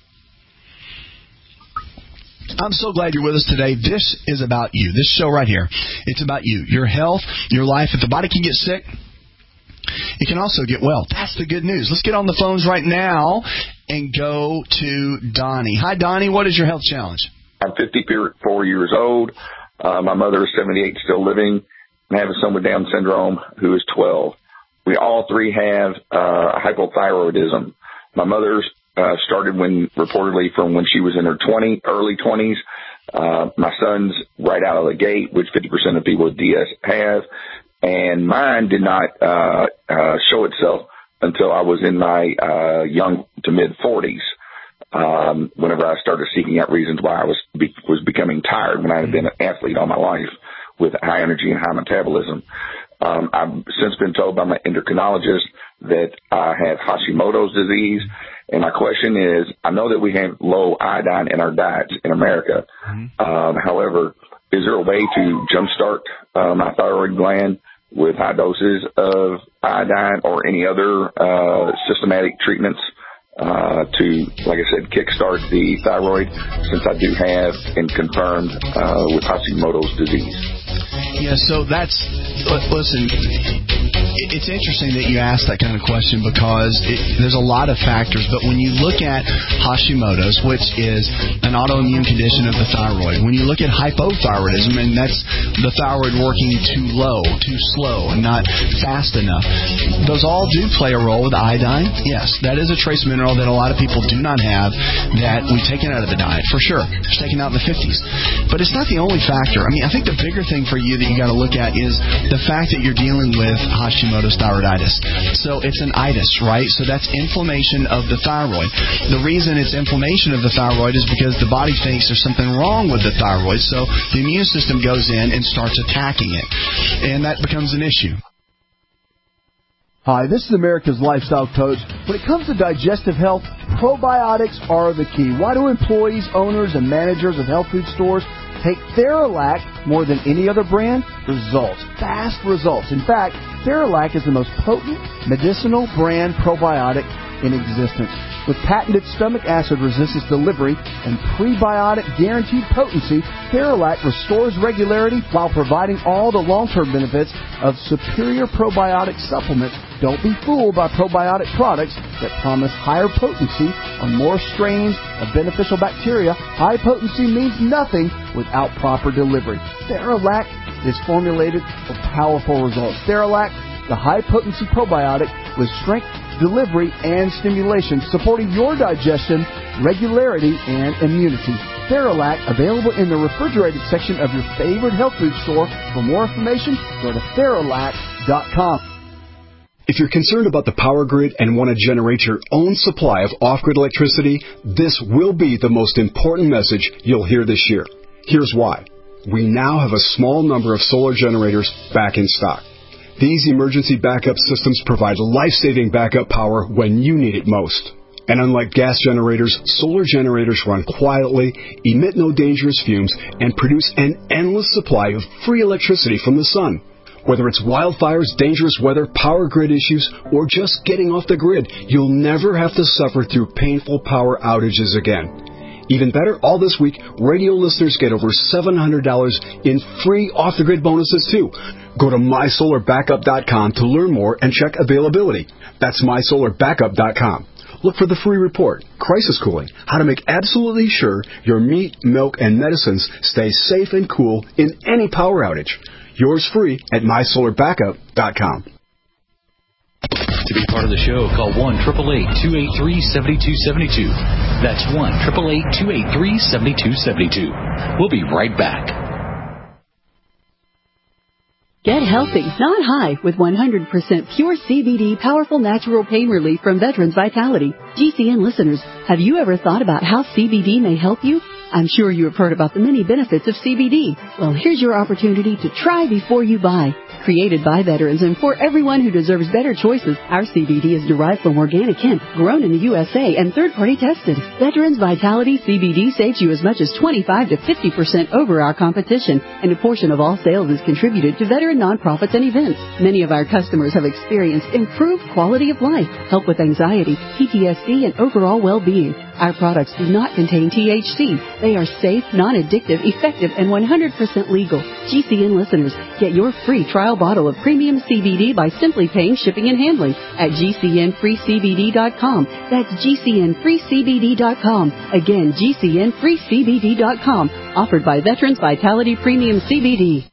I'm so glad you're with us today. This is about you. This show right here, it's about you, your health, your life. If the body can get sick, it can also get well. That's the good news. Let's get on the phones right now and go to Donnie. Hi, Donnie. What is your health challenge? I'm fifty-four years old. Uh, my mother is seventy-eight, still living. I have a son with Down syndrome who is twelve. We all three have uh, hypothyroidism. My mother's uh, started when reportedly from when she was in her twenty, early twenties. Uh, my son's right out of the gate, which fifty percent of people with D S have. And mine did not uh, uh, show itself until I was in my uh, young to mid-forties. Um, whenever I started seeking out reasons why I was be- was becoming tired when I had been an athlete all my life with high energy and high metabolism. Um, I've since been told by my endocrinologist that I have Hashimoto's disease. And my question is, I know that we have low iodine in our diets in America. Mm-hmm. Um, however, is there a way to jumpstart uh, my thyroid gland with high doses of iodine or any other uh, systematic treatments uh, to, like I said, kickstart the thyroid, since I do have and confirmed uh, with Hashimoto's disease? Yeah, so that's, listen, It's interesting that you asked that kind of question because it, there's a lot of factors, but when you look at Hashimoto's, which is an autoimmune condition of the thyroid, when you look at hypothyroidism, and that's the thyroid working too low, too slow, and not fast enough, those all do play a role with iodine. Yes, that is a trace mineral that a lot of people do not have that we've taken out of the diet, for sure. It's taken out in the fifties. But it's not the only factor. I mean, I think the bigger thing for you that you got to look at is the fact that you're dealing with Hashimoto's thyroiditis. So it's an itis, right? So that's inflammation of the thyroid. The reason it's inflammation of the thyroid is because the body thinks there's something wrong with the thyroid, so the immune system goes in and starts attacking it. And that becomes an issue. Hi, this is America's Lifestyle Coach. When it comes to digestive health, probiotics are the key. Why do employees, owners, and managers of health food stores take Theralac more than any other brand? Results. Fast results. In fact, Theralac is the most potent medicinal brand probiotic in existence. With patented stomach acid resistance delivery and prebiotic guaranteed potency, Theralac restores regularity while providing all the long-term benefits of superior probiotic supplements. Don't be fooled by probiotic products that promise higher potency on more strains of beneficial bacteria. High potency means nothing without proper delivery. Theralac is formulated for powerful results. Theralac, the high-potency probiotic with strength, delivery, and stimulation, supporting your digestion, regularity, and immunity. Theralac, available in the refrigerated section of your favorite health food store. For more information, go to Theralac dot com. If you're concerned about the power grid and want to generate your own supply of off-grid electricity, this will be the most important message you'll hear this year. Here's why. We now have a small number of solar generators back in stock. These emergency backup systems provide life-saving backup power when you need it most. And unlike gas generators, solar generators run quietly, emit no dangerous fumes, and produce an endless supply of free electricity from the sun. Whether it's wildfires, dangerous weather, power grid issues, or just getting off the grid, you'll never have to suffer through painful power outages again. Even better, all this week, radio listeners get over seven hundred dollars in free off-the-grid bonuses, too. Go to my solar backup dot com to learn more and check availability. That's my solar backup dot com. Look for the free report, Crisis Cooling, how to make absolutely sure your meat, milk, and medicines stay safe and cool in any power outage. Yours free at my solar backup dot com. To be part of the show, call one eight eight eight, two eight three, seven two seven two. That's one eight eight eight, two eight three, seven two seven two. We'll be right back. Get healthy, not high, with one hundred percent pure C B D powerful natural pain relief from Veterans Vitality. G C N listeners, have you ever thought about how C B D may help you? I'm sure you have heard about the many benefits of C B D. Well, here's your opportunity to try before you buy. Created by veterans and for everyone who deserves better choices, our C B D is derived from organic hemp, grown in the U S A, and third-party tested. Veterans Vitality C B D saves you as much as twenty-five to fifty percent over our competition, and a portion of all sales is contributed to veteran nonprofits and events. Many of our customers have experienced improved quality of life, help with anxiety, P T S D, and overall well-being. Our products do not contain T H C. They are safe, non-addictive, effective, and one hundred percent legal. G C N listeners, get your free trial bottle of premium C B D by simply paying shipping and handling at G C N free C B D dot com. That's G C N free C B D dot com. Again, G C N free C B D dot com. Offered by Veterans Vitality Premium C B D.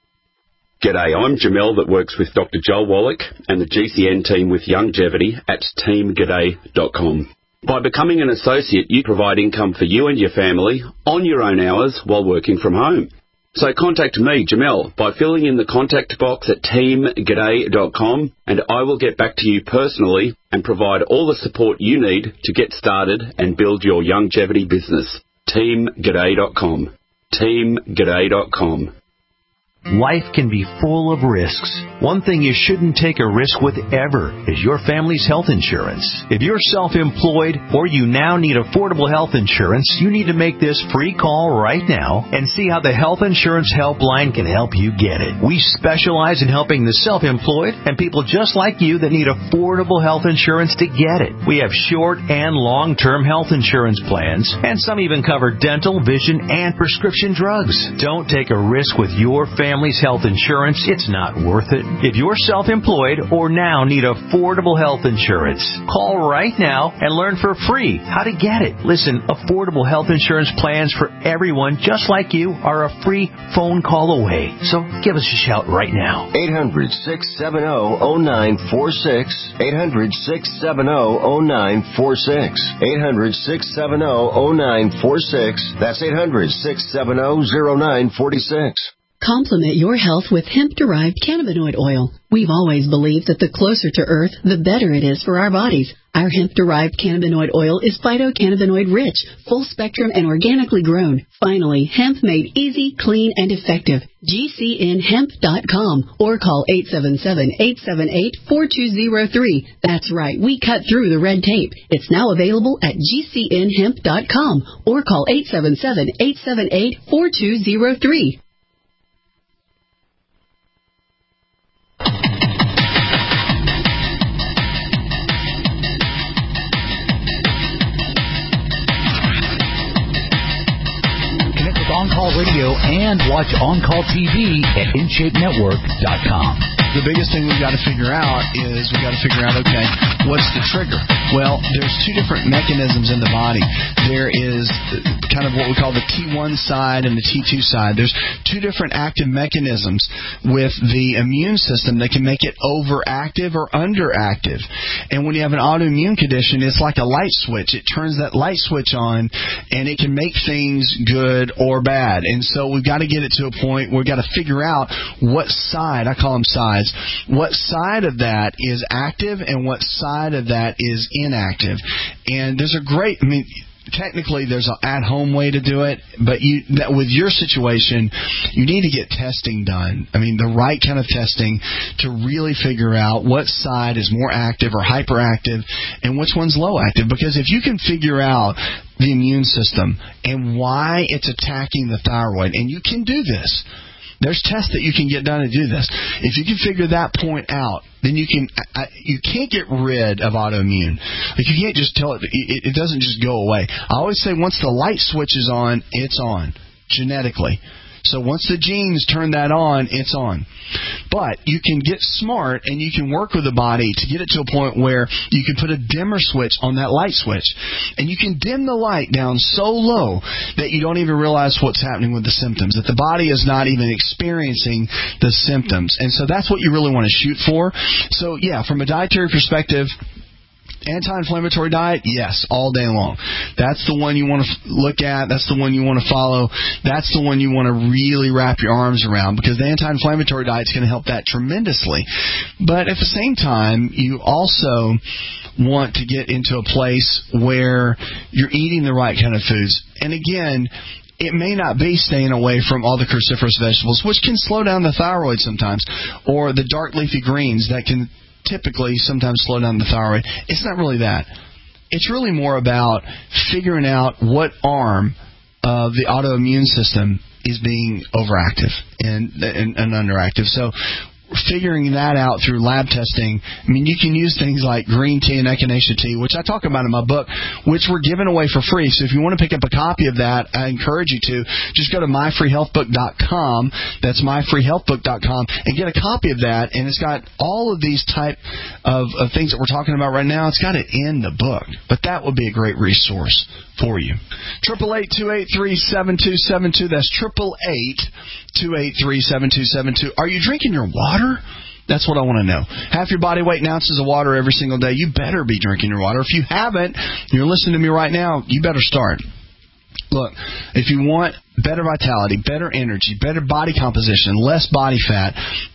G'day, I'm Jamel that works with Doctor Joel Wallach and the G C N team with Longevity at team g'day dot com. By becoming an associate, you provide income for you and your family on your own hours while working from home. So contact me, Jamel, by filling in the contact box at team g'day dot com, and I will get back to you personally and provide all the support you need to get started and build your longevity business. team g'day dot com. team g'day dot com. Life can be full of risks. One thing you shouldn't take a risk with ever is your family's health insurance. If you're self-employed or you now need affordable health insurance, you need to make this free call right now and see how the Health Insurance Helpline can help you get it. We specialize in helping the self-employed and people just like you that need affordable health insurance to get it. We have short and long-term health insurance plans, and some even cover dental, vision, and prescription drugs. Don't take a risk with your family family's health insurance, it's not worth it. If you're self-employed or now need affordable health insurance, call right now and learn for free how to get it. Listen, affordable health insurance plans for everyone just like you are a free phone call away. So give us a shout right now. eight hundred, six seven zero, zero nine four six. eight hundred, six seven zero, zero nine four six. eight hundred, six seven zero, zero nine four six. That's eight hundred, six seven zero, zero nine four six. Complement your health with hemp-derived cannabinoid oil. We've always believed that the closer to Earth, the better it is for our bodies. Our hemp-derived cannabinoid oil is phytocannabinoid-rich, full-spectrum, and organically grown. Finally, hemp made easy, clean, and effective. G C N hemp dot com or call eight seven seven, eight seven eight, four two zero three. That's right, we cut through the red tape. It's now available at G C N hemp dot com or call eight seven seven, eight seven eight, four two zero three. On Call Radio and watch On Call T V at in shape network dot com. The biggest thing we've got to figure out is we've got to figure out, okay, what's the trigger? Well, there's two different mechanisms in the body. There is kind of what we call the T one side and the T two side. There's two different active mechanisms with the immune system that can make it overactive or underactive. And when you have an autoimmune condition, it's like a light switch. It turns that light switch on, and it can make things good or bad. And so we've got to get it to a point where we've got to figure out what side, I call them sides, what side of that is active and what side of that is inactive. And there's a great, I mean, technically there's an at-home way to do it, but you, that with your situation, you need to get testing done. I mean, the right kind of testing to really figure out what side is more active or hyperactive and which one's low active. Because if you can figure out the immune system and why it's attacking the thyroid, and you can do this. There's tests that you can get done to do this. If you can figure that point out, then you can. I, you can't get rid of autoimmune. Like you can't just tell it, it. It doesn't just go away. I always say once the light switch is on, it's on genetically. So once the genes turn that on, it's on. But you can get smart and you can work with the body to get it to a point where you can put a dimmer switch on that light switch. And you can dim the light down so low that you don't even realize what's happening with the symptoms, that the body is not even experiencing the symptoms. And so that's what you really want to shoot for. So, yeah, from a dietary perspective, anti-inflammatory diet, yes, all day long. That's the one you want to look at. That's the one you want to follow. That's the one you want to really wrap your arms around, because the anti-inflammatory diet is going to help that tremendously. But at the same time, you also want to get into a place where you're eating the right kind of foods. And again, it may not be staying away from all the cruciferous vegetables, which can slow down the thyroid sometimes, or the dark leafy greens that can typically sometimes slow down the thyroid. It's not really that. It's really more about figuring out what arm of the autoimmune system is being overactive and, and, and underactive. So figuring that out through lab testing, I mean, you can use things like green tea and echinacea tea, which I talk about in my book, which we're giving away for free. So if you want to pick up a copy of that, I encourage you to. Just go to my free health book dot com. That's my free health book dot com and get a copy of that. And it's got all of these type of, of things that we're talking about right now. It's got it in the book. But that would be a great resource for you. Triple eight two eight three seven two seven two. That's triple eight two eight three seven two seven two. Are you drinking your water? That's what I want to know. Half your body weight in ounces of water every single day. You better be drinking your water. If you haven't, you're listening to me right now, you better start. Look, if you want better vitality, better energy, better body composition, less body fat,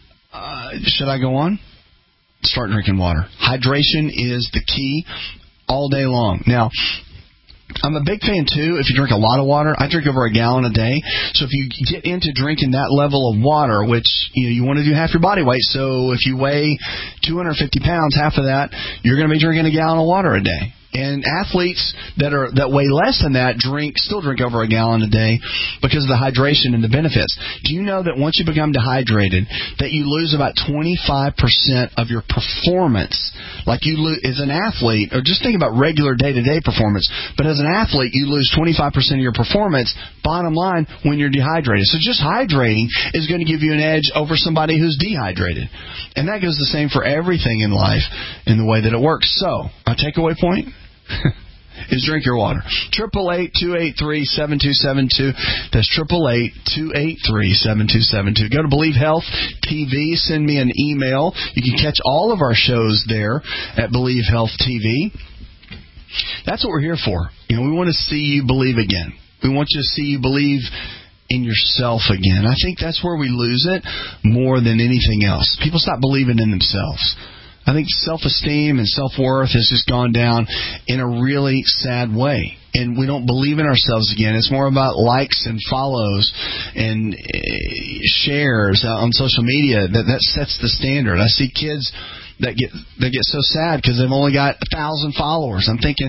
uh, should I go on? Start drinking water. Hydration is the key all day long. Now, I'm a big fan, too, if you drink a lot of water. I drink over a gallon a day. So if you get into drinking that level of water, which you know, you want to do half your body weight, so if you weigh two hundred fifty pounds, half of that, you're going to be drinking a gallon of water a day. And athletes that are that weigh less than that drink still drink over a gallon a day because of the hydration and the benefits. Do you know that once you become dehydrated, that you lose about twenty-five percent of your performance? Like you lose as an athlete, or just think about regular day-to-day performance. But as an athlete, you lose twenty-five percent of your performance. Bottom line, when you're dehydrated. So just hydrating is going to give you an edge over somebody who's dehydrated, and that goes the same for everything in life in the way that it works. So, our takeaway point is drink your water. Triple eight two eight three seven two seven two. That's triple eight two eight three seven two seven two. Go to Believe Health T V. Send me an email. You can catch all of our shows there at Believe Health T V. That's what we're here for. You know, we want to see you believe again. We want you to see you believe in yourself again. I think that's where we lose it more than anything else. People stop believing in themselves. I think self-esteem and self-worth has just gone down in a really sad way. And we don't believe in ourselves again. It's more about likes and follows and shares on social media. That that sets the standard. I see kids that get that get so sad because they've only got a thousand followers. I'm thinking,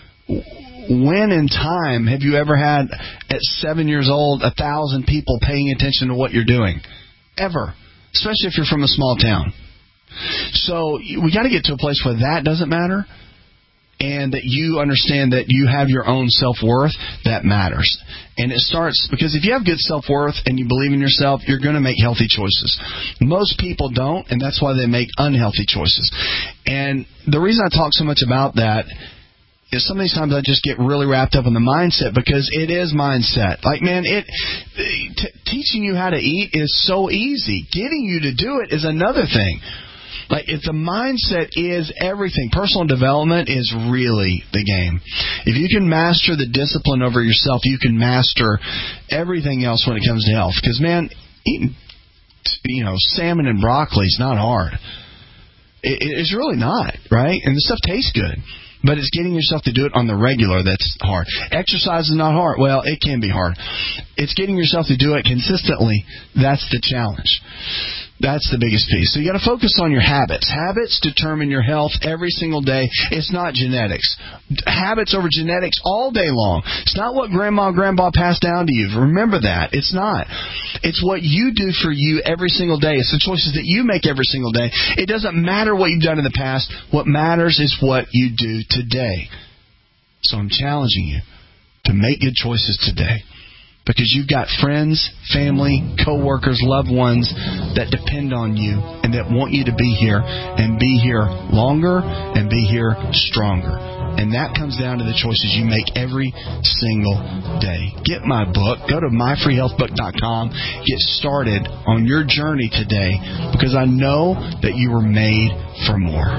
when in time have you ever had, at seven years old, a thousand people paying attention to what you're doing? Ever. Especially if you're from a small town. So we got to get to a place where that doesn't matter, and that you understand that you have your own self-worth. That matters. And it starts, because if you have good self-worth and you believe in yourself, you're going to make healthy choices. Most people don't, and that's why they make unhealthy choices. And the reason I talk so much about that is some of these times I just get really wrapped up in the mindset, because it is mindset. Like, man, it t- teaching you how to eat is so easy. Getting you to do it is another thing. Like, if the mindset is everything, personal development is really the game. If you can master the discipline over yourself, you can master everything else when it comes to health. Because, man, eating, you know, salmon and broccoli is not hard. It, it's really not, right? And the stuff tastes good. But it's getting yourself to do it on the regular that's hard. Exercise is not hard. Well, it can be hard. It's getting yourself to do it consistently. That's the challenge. That's the biggest piece. So you got to focus on your habits. Habits determine your health every single day. It's not genetics. Habits over genetics all day long. It's not what grandma and grandpa passed down to you. Remember that. It's not. It's what you do for you every single day. It's the choices that you make every single day. It doesn't matter what you've done in the past. What matters is what you do today. So I'm challenging you to make good choices today. Because you've got friends, family, co-workers, loved ones that depend on you and that want you to be here and be here longer and be here stronger. And that comes down to the choices you make every single day. Get my book. Go to my free health book dot com. Get started on your journey today, because I know that you were made for more.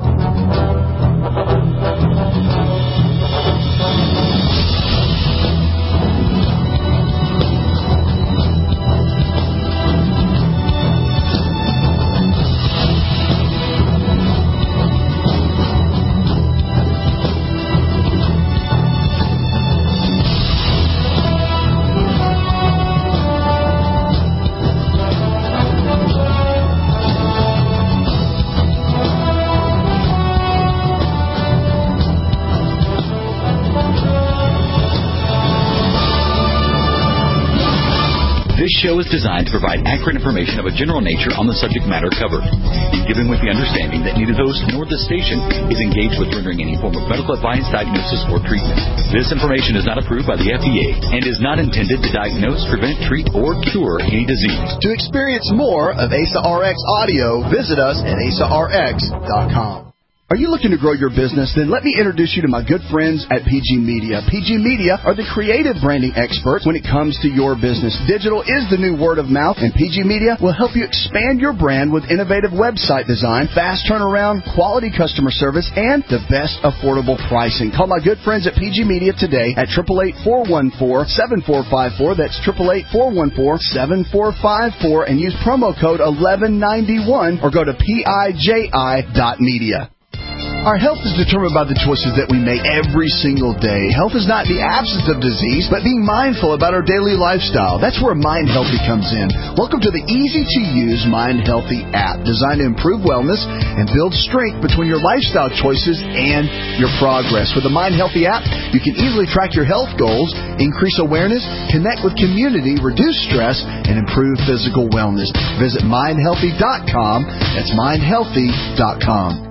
This show is designed to provide accurate information of a general nature on the subject matter covered, and given with the understanding that neither the host nor the station is engaged with rendering any form of medical advice, diagnosis, or treatment. This information is not approved by the F D A and is not intended to diagnose, prevent, treat, or cure any disease. To experience more of A S A R X audio, visit us at A S A R X dot com. Are you looking to grow your business? Then let me introduce you to my good friends at P G Media. P G Media are the creative branding experts when it comes to your business. Digital is the new word of mouth, and P G Media will help you expand your brand with innovative website design, fast turnaround, quality customer service, and the best affordable pricing. Call my good friends at P G Media today at eight eight eight, four one four, seven four five four. That's eight eight eight, four one four, seven four five four, and use promo code eleven ninety-one or go to P I J I dot media. Our health is determined by the choices that we make every single day. Health is not the absence of disease, but being mindful about our daily lifestyle. That's where Mind Healthy comes in. Welcome to the easy-to-use Mind Healthy app, designed to improve wellness and build strength between your lifestyle choices and your progress. With the Mind Healthy app, you can easily track your health goals, increase awareness, connect with community, reduce stress, and improve physical wellness. Visit mind healthy dot com. That's mind healthy dot com.